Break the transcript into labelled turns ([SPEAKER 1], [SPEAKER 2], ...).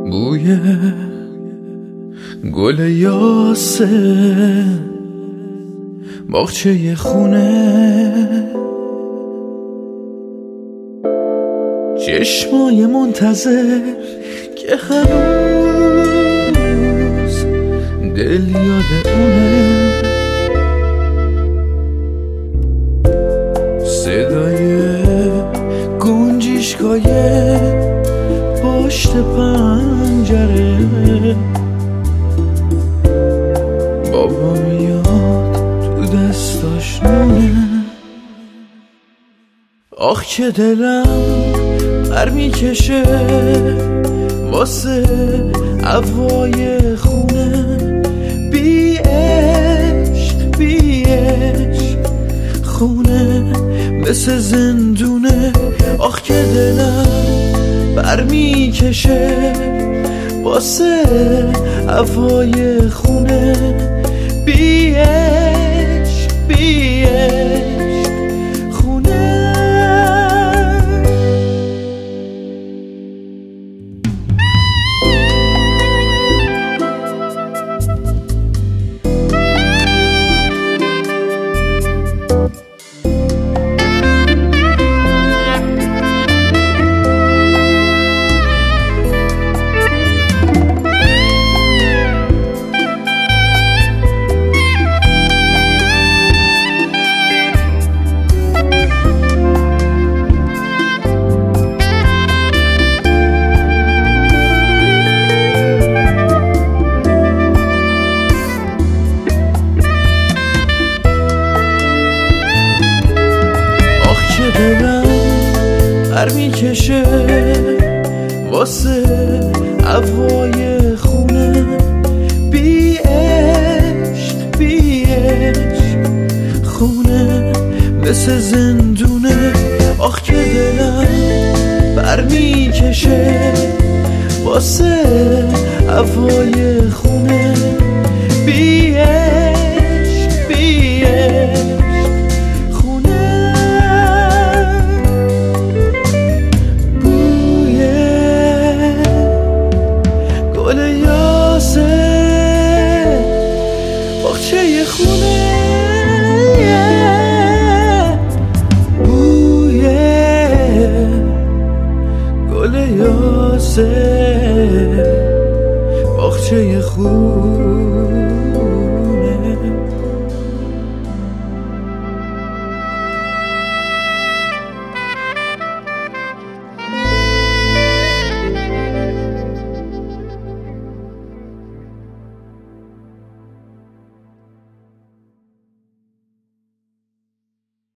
[SPEAKER 1] بوی گل یاسه باغچه خونه، چشمای منتظر که هنوز دل یاد اونه، صدای گنجشگاه پشت پنجره، بابا میاد تو دستاش نونه. آخ که دلم پر میکشه واسه هوای خونه، بی عشق بی عشق خونه مثل زندونه. آخ که دلم پر میکشه واسه هوای خونه، بی عشق بی عشق خونه. دلم پر میکشه واسه هوای خونه، بی عشق بی عشق خونه مثل زندونه. آخ که دلم پر میکشه واسه هوای خونه،